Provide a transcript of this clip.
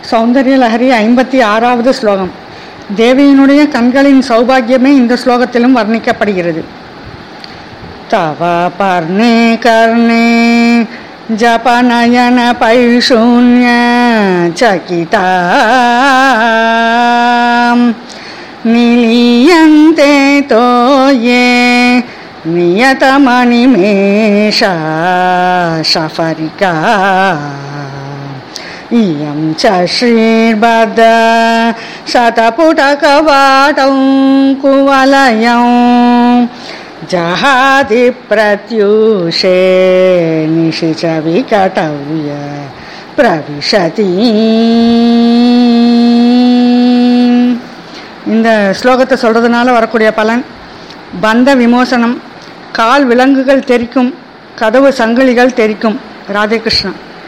சௌந்தர்ய லஹரி 56வது ஸ்லோகம். தேவியினுடைய கண்களின் சௌபாகியமே இந்த ஸ்லோகத்திலும் வர்ணிக்கப்படுகிறது. தவ பர்ணே கர்ணே ஜபநயன பைஷூன்ய சகிதாம் நிலியந்தே தோயே நியதமணிமேஷா ஷஃபரிகா இயம் ச ஸ்ரீர்பத சதபுடகவாடம் குவலயம் ஜஹாதி பிரத்யூஷே நிஷிச்ச விகடவ்ய பிரவிஷதி. இந்த ஸ்லோகத்தை சொல்றதுனால வரக்கூடிய பலன்: பந்த விமோசனம், கால் விலங்குகள் தெரிக்கும், கதவு சங்கிலிகள் தெரிக்கும். ராதே கிருஷ்ணா.